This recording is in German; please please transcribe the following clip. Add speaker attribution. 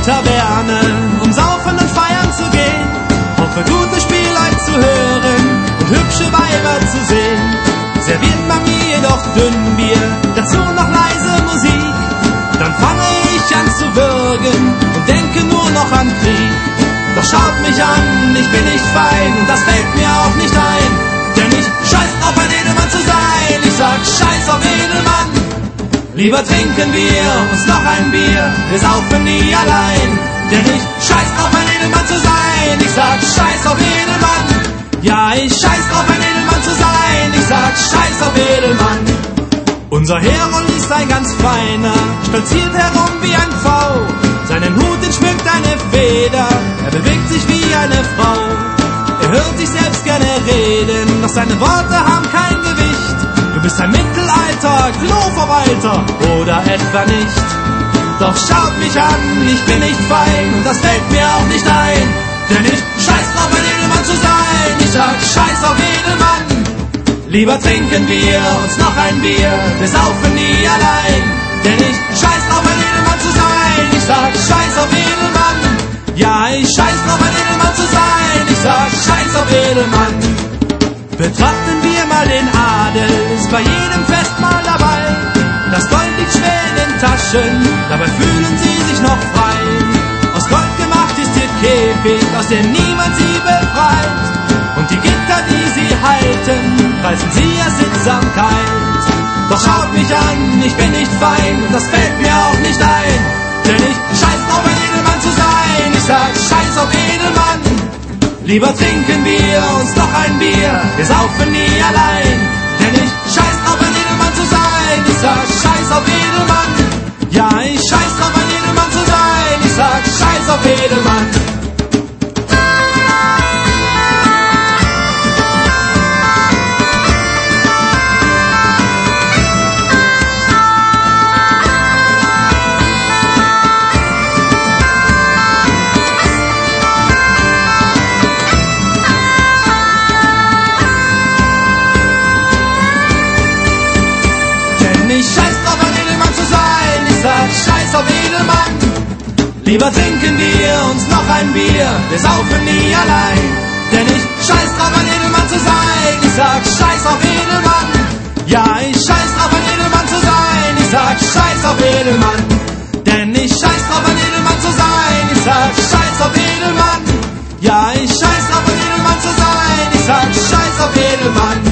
Speaker 1: Taverne, um saufen und feiern zu gehen. Hoffe, gutes Spiel euch zu hören und hübsche Weiber zu sehen. Serviert man mir jedoch Dünnbier, dazu noch leise Musik. Dann fange ich an zu würgen und denke nur noch an Krieg. Doch schaut mich an, ich bin nicht fein und das fällt mir auch nicht ein. Denn ich scheiß drauf, ein Edelmann zu sein. Ich sag scheiß auf Edelmann. Lieber trinken wir uns noch ein Bier, wir saufen nie allein. Denn ich scheiß drauf, ein Edelmann zu sein. Ich sag scheiß auf Edelmann. Ja, ich scheiß drauf, ein Edelmann zu sein. Ich sag scheiß auf Edelmann. Unser Herold ist ein ganz feiner, stolziert herum wie ein Pfau. Seinen Hut schmückt eine Feder, er bewegt sich wie eine Frau. Er hört sich selbst gerne reden, doch seine Worte haben kein Gewicht. Du bist ein Mittelalter, Kloverwalter oder etwa nicht. Doch schaut mich an, ich bin nicht fein und das fällt mir auch nicht ein. Denn ich scheiß drauf, ein Edelmann zu sein. Ich sag scheiß auf Edelmann. Lieber trinken wir uns noch ein Bier, wir saufen nie allein. Denn ich scheiß drauf, ein Edelmann zu sein. Ich sag scheiß auf Edelmann. Ja, ich scheiß drauf, ein Edelmann zu sein. Ich sag scheiß auf Edelmann. Betrachten wir mal den Adel, ist bei jedem Fest mal dabei. Das Gold liegt schwer in den Taschen, dabei fühlen sie sich noch frei. Aus Gold gemacht ist ihr Käfig, aus dem niemand sie befreit. Und die Gitter, die sie halten, reißen sie aus Sittsamkeit. Doch schaut mich an, ich bin nicht fein, und das fällt mir auch nicht ein. Denn ich scheiß drauf, ein Edelmann zu sein. Ich sag scheiß auf Edelmann. Lieber trinken wir uns noch ein Bier, wir saufen nie allein. Denn ich scheiß drauf, ein Edelmann zu sein. Ich sag scheiß auf Edelmann. Ja, ich scheiß drauf, ein Edelmann zu sein. Ich sag scheiß auf Edelmann. Scheiß auf Edelmann. Lieber trinken wir uns noch ein Bier, wir saufen nie allein. Denn ich scheiß drauf, ein Edelmann zu sein. Ich sag scheiß auf Edelmann. Ja, ich scheiß drauf, ein Edelmann zu sein. Ich sag scheiß auf Edelmann. Denn ich scheiß drauf, ein Edelmann zu sein. Ich sag scheiß auf Edelmann. Ja, ich scheiß drauf, ein Edelmann zu sein. Ich sag scheiß auf Edelmann.